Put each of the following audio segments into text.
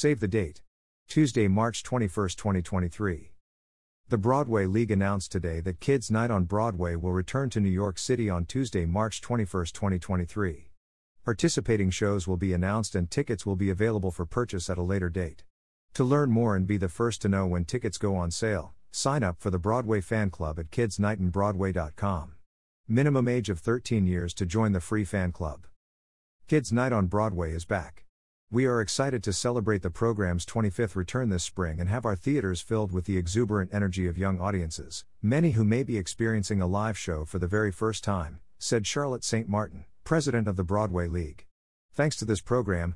Save the date. Tuesday, March 21, 2023. The Broadway League announced today that Kids Night on Broadway will return to New York City on Tuesday, March 21, 2023. Participating shows will be announced and tickets will be available for purchase at a later date. To learn more and be the first to know when tickets go on sale, sign up for the Broadway Fan Club at kidsnightonbroadway.com. Minimum age of 13 years to join the free fan club. Kids Night on Broadway is back. We are excited to celebrate the program's 25th return this spring and have our theaters filled with the exuberant energy of young audiences, many who may be experiencing a live show for the very first time, said Charlotte St. Martin, president of the Broadway League. Thanks to this program,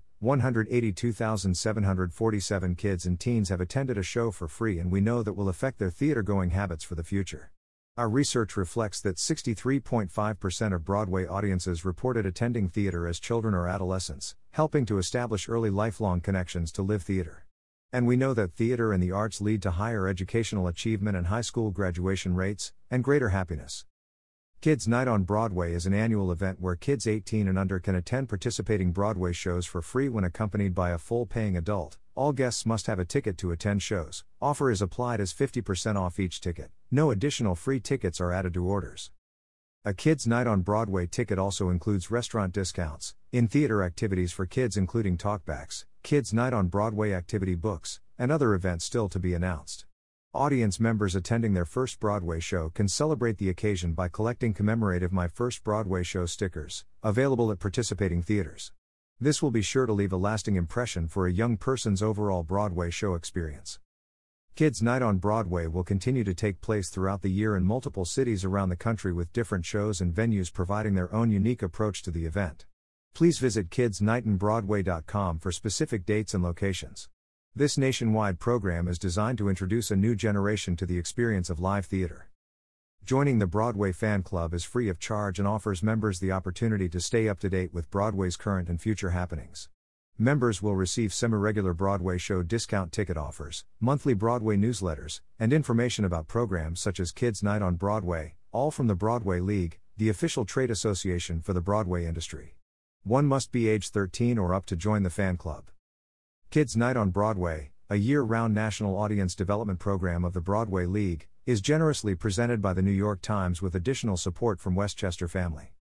182,747 kids and teens have attended a show for free, and we know that will affect their theater-going habits for the future. Our research reflects that 63.5% of Broadway audiences reported attending theater as children or adolescents, helping to establish early lifelong connections to live theater. And we know that theater and the arts lead to higher educational achievement and high school graduation rates, and greater happiness. Kids Night on Broadway is an annual event where kids 18 and under can attend participating Broadway shows for free when accompanied by a full-paying adult. All guests must have a ticket to attend shows. Offer is applied as 50% off each ticket. No additional free tickets are added to orders. A Kids Night on Broadway ticket also includes restaurant discounts, in-theater activities for kids including talkbacks, Kids Night on Broadway activity books, and other events still to be announced. Audience members attending their first Broadway show can celebrate the occasion by collecting commemorative My First Broadway Show stickers, available at participating theaters. This will be sure to leave a lasting impression for a young person's overall Broadway show experience. Kids Night on Broadway will continue to take place throughout the year in multiple cities around the country, with different shows and venues providing their own unique approach to the event. Please visit kidsnightonbroadway.com for specific dates and locations. This nationwide program is designed to introduce a new generation to the experience of live theater. Joining the Broadway Fan Club is free of charge and offers members the opportunity to stay up to date with Broadway's current and future happenings. Members will receive semi-regular Broadway show discount ticket offers, monthly Broadway newsletters, and information about programs such as Kids Night on Broadway, all from the Broadway League, the official trade association for the Broadway industry. One must be age 13 or up to join the fan club. Kids Night on Broadway, a year-round national audience development program of the Broadway League, is generously presented by the New York Times with additional support from Westchester Family.